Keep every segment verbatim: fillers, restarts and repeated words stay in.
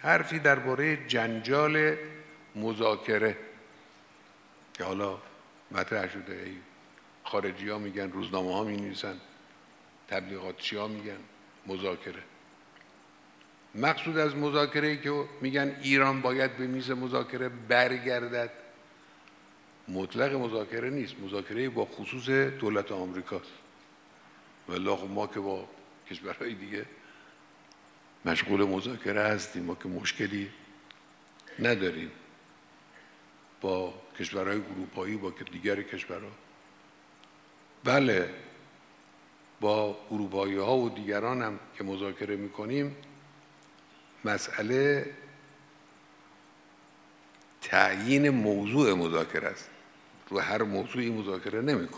حرفی درباره جنجال مذاکره که حالا مطرح شده، ای خارجی ها میگن، روزنامه ها می نویسن، تبلیغاتچی ها میگن مذاکره. مقصود از مذاکره که میگن ایران باید به میز مذاکره برگردد، مطلق مذاکره نیست، مذاکره با خصوص دولت آمریکاست. والله خب ما که با کشورهای دیگه مشغول مذاکره هستیم، ما که مشکلی نداریم با کشورهای اروپایی، با دیگر کشورها. بله، با اروپایی ها و دیگران هم که مذاکره میکنیم، مسئله تعیین موضوع مذاکره است. رو هر موضوعی مذاکره نمیکن.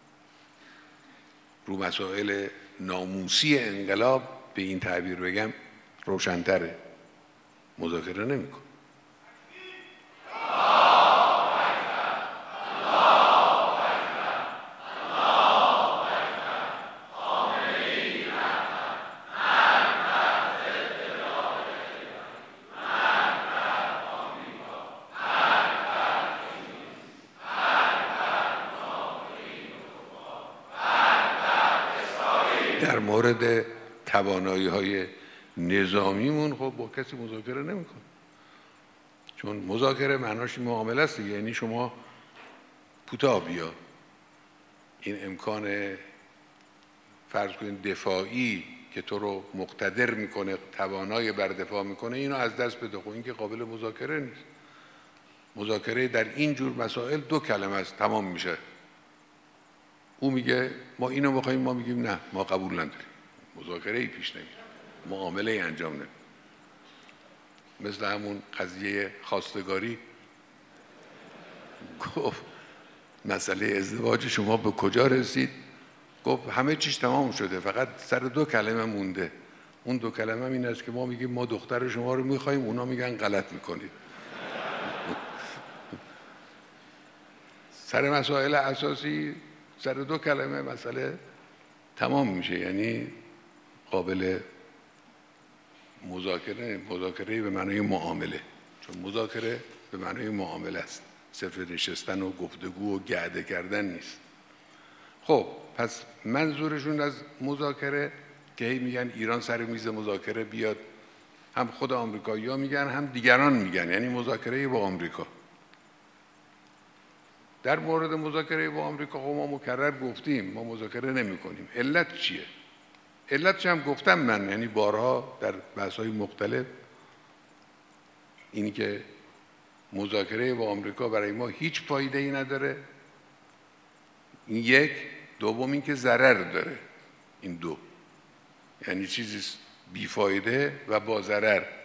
رو مسائل ناموسی انقلاب به این تعبیر بگم روشن‌تره، مذاکره نمیکن. در مورد توانایی‌های نظامیمون خب با کسی مذاکره نمی‌کنه، چون مذاکره معناش معامله است، یعنی شما کوتاه بیا، این امکان فرض کنید دفاعی که تو رو مقتدر میکنه، توانای بر دفاع میکنه، اینو از دست بده. خب این که قابل مذاکره نیست. مذاکره در این جور مسائل دو کلمه است، تمام میشه. او میگه ما اینو میخوایم، ما میگیم نه، ما قبول نداریم، مذاکره ای پیش نمیره، معامله ای انجام نمیده. مثل همون قضیه خواستگاری، گفت مسئله ازدواج شما به کجا رسید؟ گفت همه چیز تمام شده، فقط سر دو کلمه مونده. اون دو کلمه این است که ما میگیم ما دختر شما رو میخوایم، اونا میگن غلط میکنید. سر مسائل اساسی سر دو کلمه مسئله تمام میشه، یعنی قابل مذاکره. مذاکره به معنای معامله، چون مذاکره به معنای معامله است، صرف نشستن و گفتگو و گعده کردن نیست. خب پس منظورشون از مذاکره که هی میگن ایران سر میز مذاکره بیاد، هم خود آمریکایی‌ها میگن هم دیگران میگن، یعنی مذاکره با آمریکا. در مورد مذاکره با آمریکا خب ما مکرر گفتیم ما مذاکره نمی کنیم. علت چیه؟ علتش هم گفتم من، یعنی بارها در بحث‌های مختلف، اینی که مذاکره با آمریکا برای ما هیچ فایده ای نداره. این یک. دوم این که ضرر داره. این دو، یعنی چیزی بیفایده و با ضرر.